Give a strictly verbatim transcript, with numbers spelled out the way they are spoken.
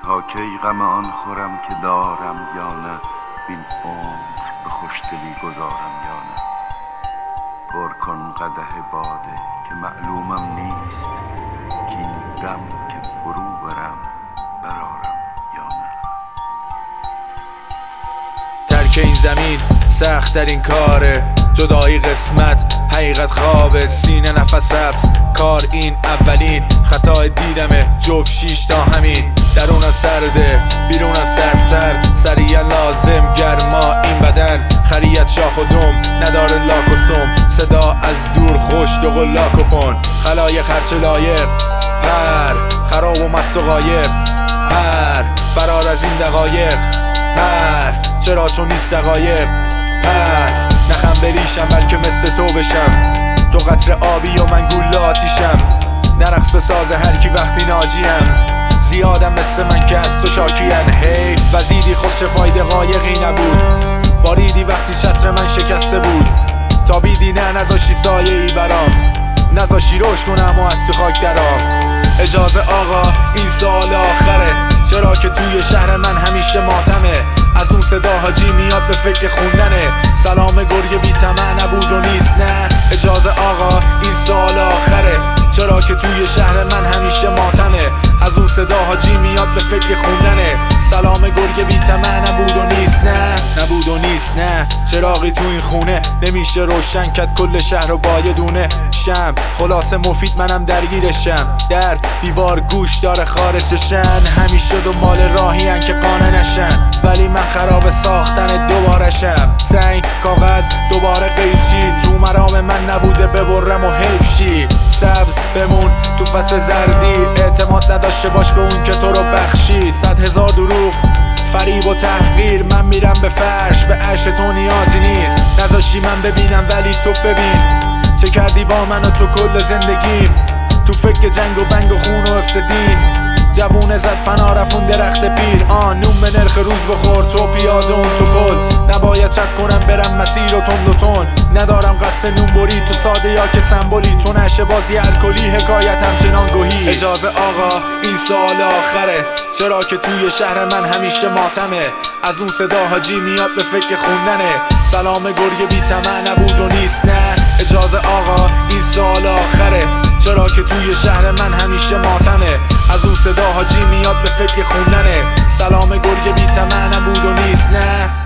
تا کی غم آن خورم که دارم یا نه، بین عمر به خوشدلی گذارم یا نه. پر کن قدح باده که معلومم نیست، که این دم که فرو برم برارم یا نه. ترک این زمین سخت در این کاره، جدایی قسمت حقیقت خوابه، سینه نفس حبس کار این اولین خطای دیدمه، جفت شیش تا همین درونم سرده بیرونم سردتر، سریع لازم گرما این بدن، خریت شاخ و دم نداره لاک و سم، صدا از دور خوش دو لاکو کن، خلایق هرچه لایق پر خراب و مست و غایب پر، فرار از این دقایق پر چرا چون نیست دقایق، پس نخم بریشم بلکه مثل تو بشم، تو قطر آبی و من گول آتیشم، نرقص به ساز هر کی وقتی ناجیم، زیادم مثل من که از تو شاکین، هی وزیدی خب چه فایده قایقی نبود، باریدی وقتی چتر من شکسته بود، تابیدی نه نذاشی سایه ای برام، نذاشی روش کنم و از تو خاک درام. اجازه آقا این سال آخره، چرا که توی شهر من همیشه ماتمه، از اون صدا حاجی میاد به فکر خوندنه، سلام گرگ بی طمع نبود و نیست نه. اجازه آقا این سال آخره، چرا که توی شهر من همیشه ماتمه، از اون صدا حاجی میاد به فکر خوندنه، سلام گرگ بی طمع نبود و نیست نه نبود و نیست نه. چراغی تو این خونه نمیشه روشن کد، کل شهر رو با یه دونه شم، خلاصه مفید منم درگیرشم، در دیوار گوش داره خارجشن، همیشه دو مال راهی هن که قانع نشن، ولی من خراب ساختن دوبارشم، سنگ کاغذ دوباره قیچی، تو مرام من نبوده ببرم و حیفشی، سبز بمون تو فصل زردی، اعتماد نداشته باش به اون که تو رو بخشی، صد هزار دروغ فریب و تحقیر، من میرم به فرش به عرش تو نیازی نیست، نذاشی من ببینم ولی تو ببین چه کردی با من و تو کل زندگیم، تو فکر جنگ و بنگ و خون و حفظ دین، جوونه زد فنا رفون درخت پیر، آن نون به نرخ روز بخور تو پیاده اون تو پل، نباید چک کنم برم مسیر و تند و تند، ندارم قصد نون بری تو ساده یا که سمبولی، تو نشه بازی الکلی حکایت همچنان گوهی. اجازه آقا این سال آخره، چرا که توی شهر من همیشه ماتمه، از اون صدا حاجی میاد به فکر خوندنه، سلام گرگ بی طمع نبود و نیست نه. اجازه آقا این سال آخره، چرا که توی شهر من همیشه ماتمه، از اون صدا حاجی میاد به فکر خوندنه، سلام گرگ بی طمع نبود و نیست نه.